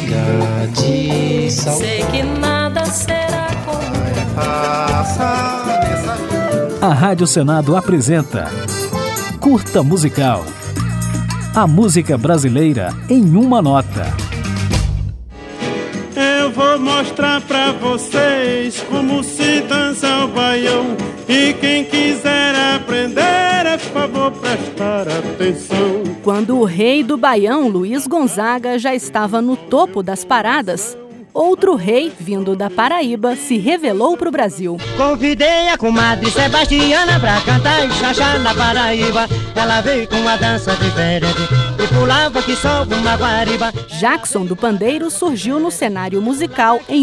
de saudade. Sei que nada será como A Rádio Senado apresenta Curta Musical. A música brasileira em uma nota. Eu vou mostrar pra vocês como se dança o baião. E quem quiser aprender, é favor prestar atenção. Quando o rei do baião, Luiz Gonzaga, já estava no topo das paradas, outro rei, vindo da Paraíba, se revelou para o Brasil. Convidei a comadre Sebastiana pra cantar e xaxá na Paraíba. Ela veio com uma dança diferente e pulava que só uma guariba. Jackson do Pandeiro surgiu no cenário musical em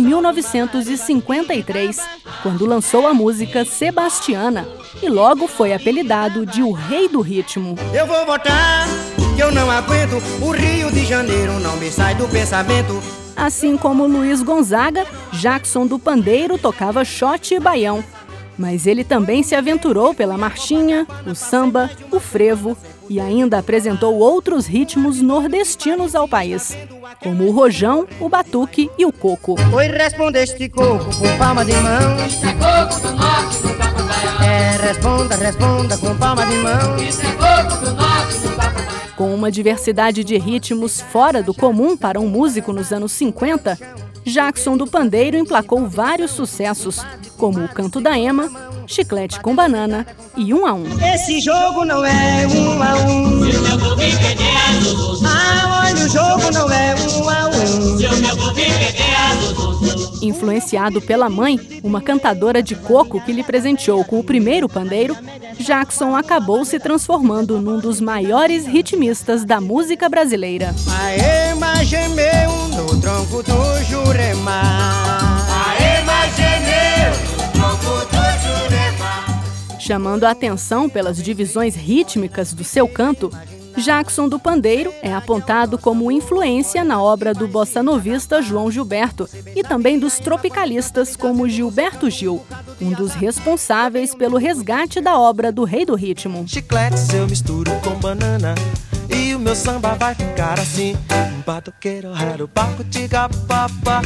1953, quando lançou a música Sebastiana, e logo foi apelidado de o Rei do Ritmo. Eu vou votar, que eu não aguento, o Rio de Janeiro não me sai do pensamento. Assim como Luiz Gonzaga, Jackson do Pandeiro tocava xote e baião. Mas ele também se aventurou pela marchinha, o samba, o frevo e ainda apresentou outros ritmos nordestinos ao país, como o rojão, o batuque e o coco. Oi, respondeste coco com palma de mão. Isso é coco do norte, no papo baião. Responda com palma de mão. Isso é coco do norte, no papo baião. Com uma diversidade de ritmos fora do comum para um músico nos anos 50, Jackson do Pandeiro emplacou vários sucessos, como o Canto da Ema, Chiclete com Banana e 1 a 1. Esse jogo não é 1 a 1. Se o meu bobinho perder a Dudu. Ah, olha, o jogo não é 1 a 1. Se o meu bobinho perder a Dudu. Influenciado pela mãe, uma cantadora de coco que lhe presenteou com o primeiro pandeiro, Jackson acabou se transformando num dos maiores ritmistas da música brasileira. A ema gemeu no tronco do Jurema. A ema gemeu no tronco do Jurema. Chamando a atenção pelas divisões rítmicas do seu canto, Jackson do Pandeiro é apontado como influência na obra do bossanovista João Gilberto e também dos tropicalistas como Gilberto Gil, um dos responsáveis pelo resgate da obra do Rei do Ritmo. Chiclete eu misturo com banana e o meu samba vai ficar assim. Batuqueiro, raro, baco, tiga, papá.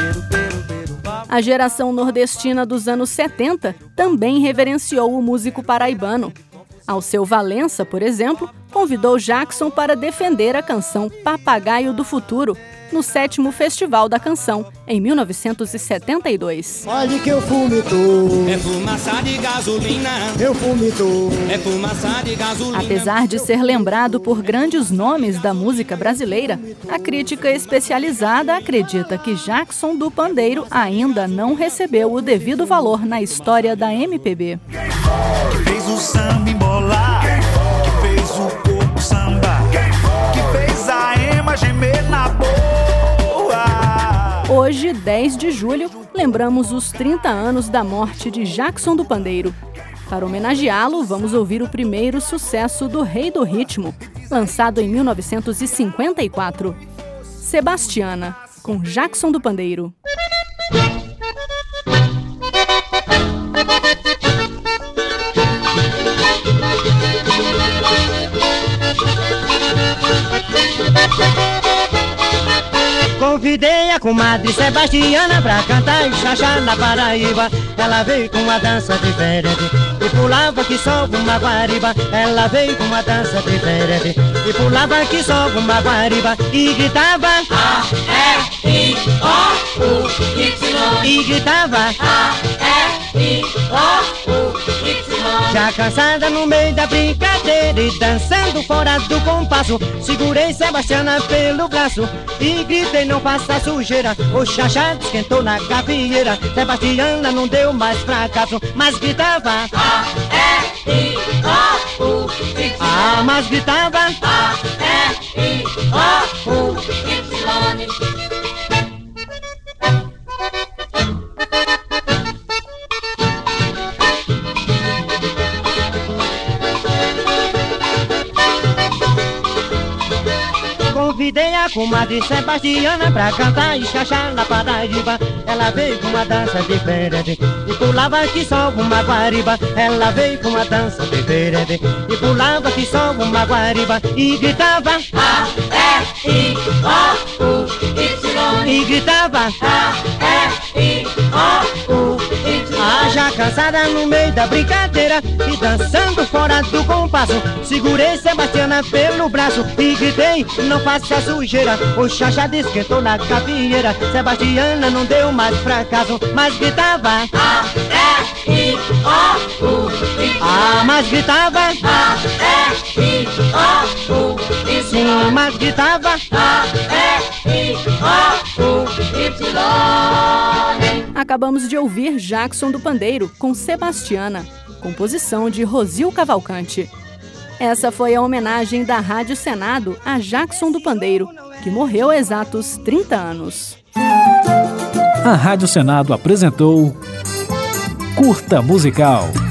A geração nordestina dos anos 70 também reverenciou o músico paraibano. Alceu Valença, por exemplo, convidou Jackson para defender a canção Papagaio do Futuro, no 7º Festival da Canção, em 1972. Olha que eu fumitou. É fumaça de gasolina. Eu fumitou. É fumaça de gasolina. Apesar de ser lembrado por grandes nomes da música brasileira, a crítica especializada acredita que Jackson do Pandeiro ainda não recebeu o devido valor na história da MPB. Que fez o samba embolar, que fez o coco samba, que fez a ema gemer na boa. Hoje, 10 de julho, lembramos os 30 anos da morte de Jackson do Pandeiro. Para homenageá-lo, vamos ouvir o primeiro sucesso do Rei do Ritmo, lançado em 1954. Sebastiana, com Jackson do Pandeiro. Convidei a comadre Sebastiana pra cantar e xaxá na Paraíba. Ela veio com uma dança diferente e pulava que só uma guariba. Ela veio com uma dança diferente e pulava que só uma guariba. E gritava A-E-I-O-U-Y. E gritava A-E-I-O-U-Y. já cansada no meio da brincadeira e dançando fora do compasso, segurei Sebastiana pelo braço e gritei: não faça sujeira. O xaxá esquentou na gafieira. Sebastiana não deu mais fracasso, mas gritava A-E-I-O-U-Y. ah, mas gritava A-E-I-O-U-Y. Convidei a comadre Sebastiana pra cantar e xaxá na Paraíba. Ela veio com uma dança diferente e pulava que só uma guariba. Ela veio com uma dança diferente e pulava que só uma guariba. E gritava A-E-I-O-U-Y. gritava já cansada no meio da brincadeira e dançando fora do compasso, segurei Sebastiana pelo braço e gritei, não faça sujeira. O Xaxá esquentou na capieira, Sebastiana não deu mais fracasso, mas gritava mas gritava sim, mas gritava Acabamos de ouvir Jackson do Pandeiro com Sebastiana, composição de Rosil Cavalcante. Essa foi a homenagem da Rádio Senado a Jackson do Pandeiro, que morreu há exatos 30 anos. A Rádio Senado apresentou Curta Musical.